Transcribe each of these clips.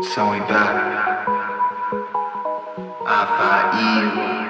So we back. I fight evil.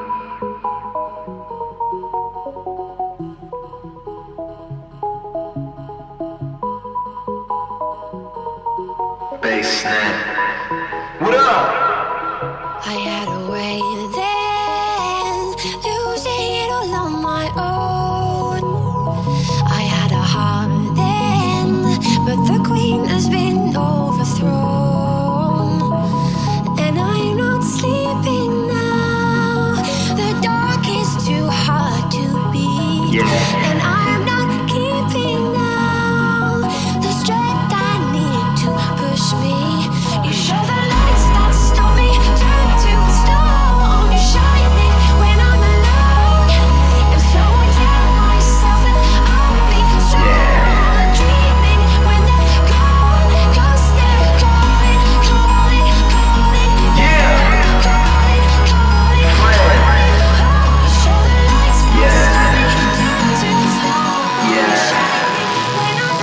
Bass snap. What up? I had a way then, losing it all on my own. I had a heart then, but the queen has been overthrown. And I'm not sleeping now. The dark is too hard to beat. And I'm not keeping now the strength I need to push me. You show the lights that stop me, turn to stone. You shine it when I'm alone, and so I tell myself that I'll be strong. Dreaming when they're gone, 'cause they're calling, calling, calling. Calling, calling, calling. You show the lights that stop me, turn to stone. You shine it when I'm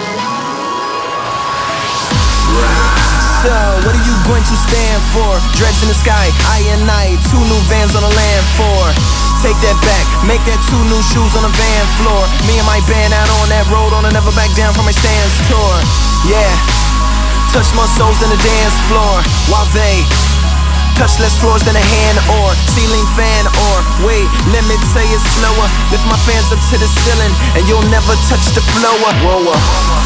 alone. So, what are you going to stand for? Dreads in the sky, I and night, 2 new vans on the land for. Take that back, make that 2 new shoes on the van floor. Me and my band out on that road on a never back down from my stands tour. Yeah, touch more souls than the dance floor. While they touch less floors than a hand or ceiling fan or wait, let me tell you slower. Lift my fans up to the ceiling and you'll never touch the floor. Rower.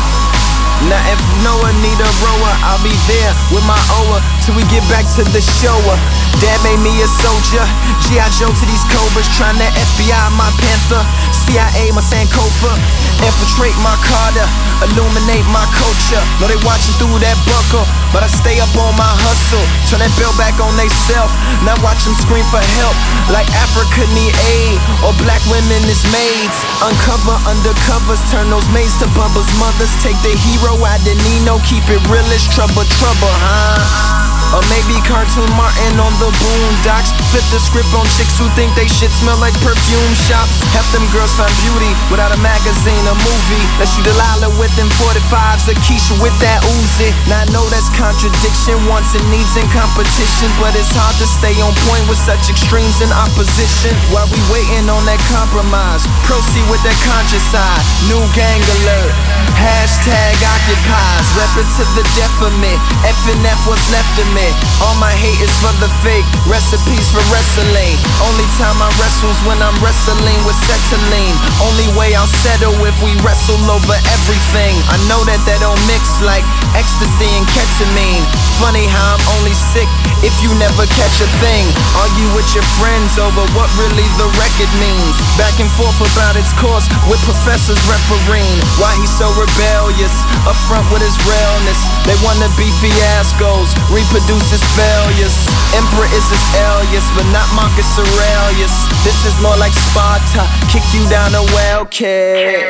Now if Noah need a rower, I'll be there with my oar till we get back to the shower. Dad made me a soldier, G.I. Joe to these cobras, trying to FBI my Panther, CIA my Sankofa, infiltrate my Carter, illuminate my culture. Know they watching through that buckle, but I stay up on my hustle. Turn that bell back on they self, now watch them scream for help. Like Africa need aid, or black women is maids. Uncover undercovers, turn those maids to bubbles. Mothers take the hero out the Nino, keep it real as trouble, trouble, huh? Or maybe Cartoon Martin on the boondocks. Flip the script on chicks who think they shit smell like perfume shops. Help them girls find beauty without a magazine or movie. Let's shoot Delilah with them 45s, Akeisha with that Uzi. Now I know that's contradiction, wants and needs in competition, but it's hard to stay on point with such extremes in opposition. While we waiting on that compromise, proceed with that conscious side. New gang alert, hashtag occupies. Rep it to the death of me, F&F what's left of me. All my hate is for the fake, recipes for wrestling. Only time I wrestle's when I'm wrestling with settling. Only way I'll settle if we wrestle over everything. I know that don't mix like ecstasy and ketamine. Funny how I'm only sick if you never catch a thing. Argue with your friends over what really the record means. Back and forth about its course with professors refereeing. Why he's so rebellious, upfront with his realness. They wanna be fiascos, reproduce his failures. Emperor is his alias, but not Marcus Aurelius. This is more like Sparta, kick you down a well kick.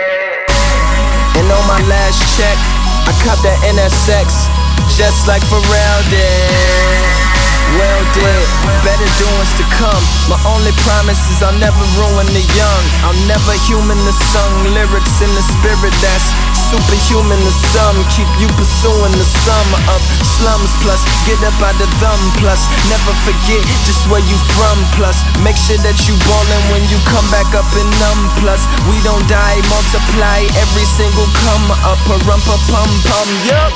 And on my last check, I caught that NSX, just like Pharrell did. Well did, better doings to come. My only promise is I'll never ruin the young. I'll never human the sung lyrics in the spirit that's superhuman to some. Keep you pursuing the sum of slums plus get up out the thumb plus never forget just where you from plus make sure that you ballin' when you come back up and numb plus we don't die, multiply every single come up a rumpa pum pum. Yup.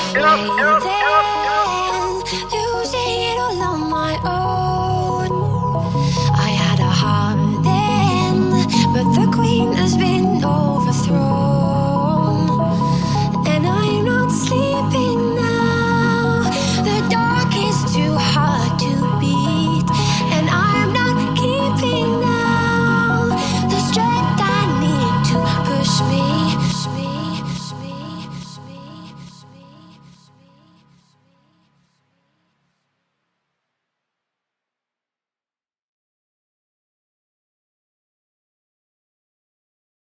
Losing it all on my own. I had a heart then, but the queen